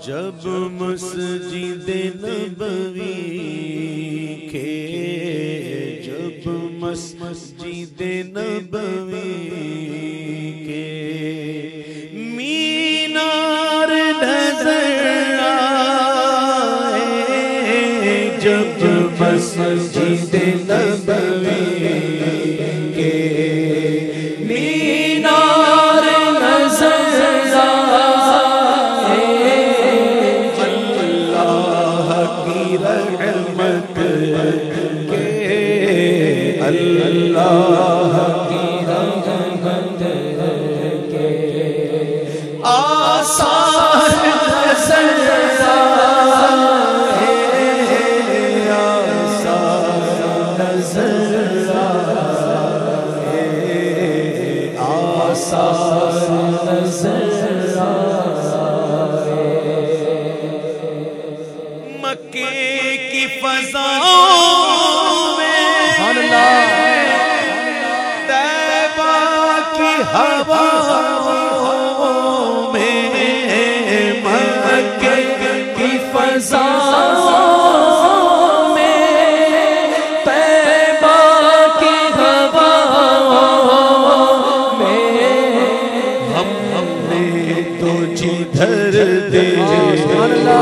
جب مسجد نبوی کے جب مسجد نبوی کے مینار نظر آئے جب مسجد نبوی کے مینار نظر آئے اللہ کی رحمت کے اللہ کی رحمت کے آثار نظر آئے آثار نظر آئے آثار نظر آئے مکے کی فضاؤں میں طیبہ کی ہواؤں میں مکے کی فضاؤں میں طیبہ کی ہواؤں میں ہم نے تو جدھر دیکھا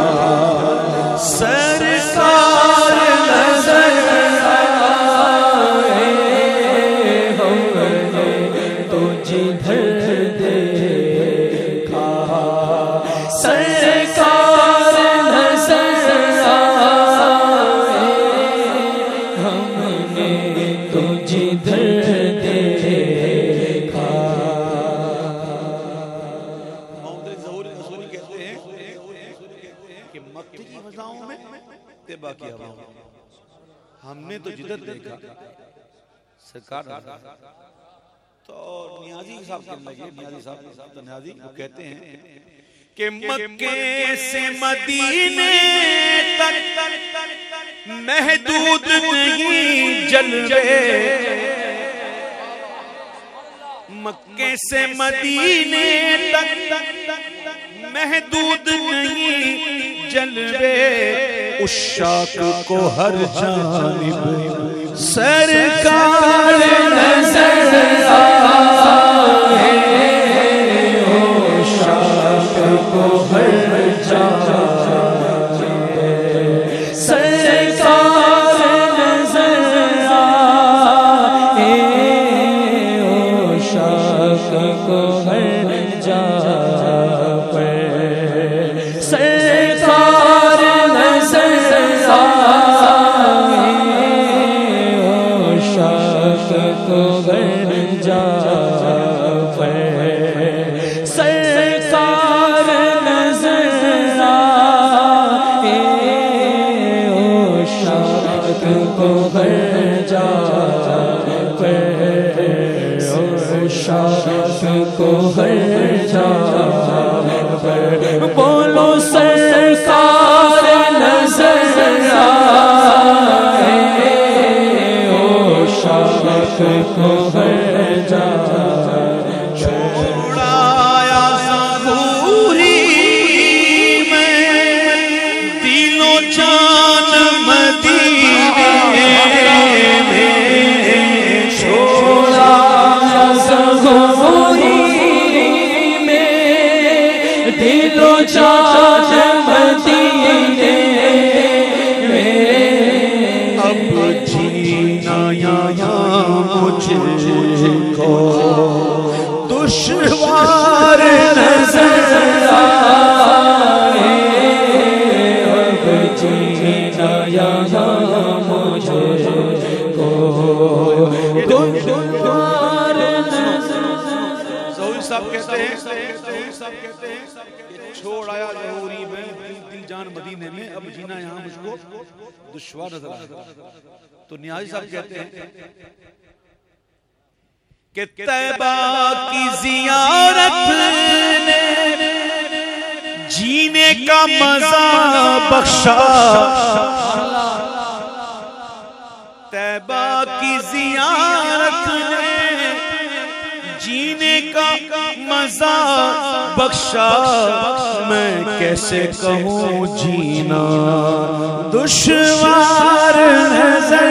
سرکار نظر آئے ہم نے تو جدھر دیکھا سرکار نظر آئے ہم نے تو جدھر دیکھا کہ مکے کی فضاؤں میں طیبہ کی ہواؤں ہم نے تو جدھر دیکھا سرکار تو نیازی صاحب کہنے لگے نیازی صاحب تو نیازی وہ کہتے ہیں کہ مکے سے مدینے تک محدود نہیں جلوے مکے سے مدینے تک محدود نہیں جلوے عشاق کو ہر جانب سرکار نظر آئے عشاق کو ہر جانب سرکار نظر آئے عشاق کو ہر جانب سرکار نظر آئے عشاق کو ہر جانب سرکار نظر آئے عشاق کو ہر جانب عشاق کو ہر جانب بولو سرکار نظر آئے عشاق کو ہر جانب چھوڑایا ظہوری میں دل و جان مدینے میں چھوڑایا ظہوری میں دل و جان مدینے میں اب جینا یہاں مجھ کو دشوار نظر آئے اب جینا یہاں مجھ کو دشوار نظر صاحب کہتے ہیں چھوڑ آیا ظہوری میں دل جان مدینے میں اب جینا یہاں مجھ کو دشوار نظر آئے تو نیازی صاحب کہتے ہیں کہ طیبہ کی زیارت نے جینے کا مزہ بخشا طیبہ کی زیارت نے جینے کا مزہ بخشا میں کیسے کہوں جینا دشوار نظر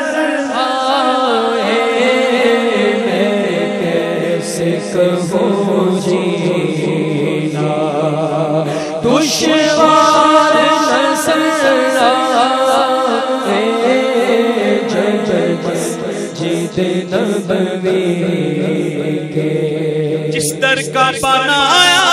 آئے میں کیسے کہوں جینا دشوار نظر آئے مسجد نبوی کے جس در کا بنایا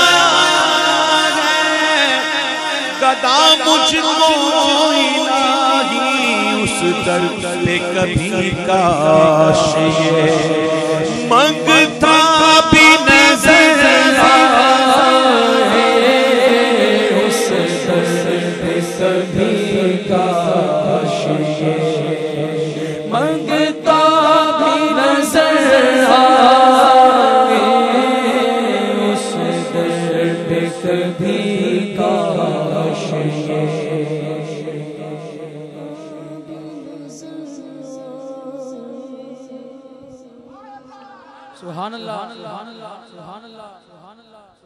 ہے گدا مجھ کو الہی اس در پہ کبھی کاش یہ منگتا بھی نظر آئے اس در پہ کبھی کاش یہ منگتا بھی نظر آئے اس در پہ کبھی کاش سبحان اللہ سبحان اللہ سبحان اللہ.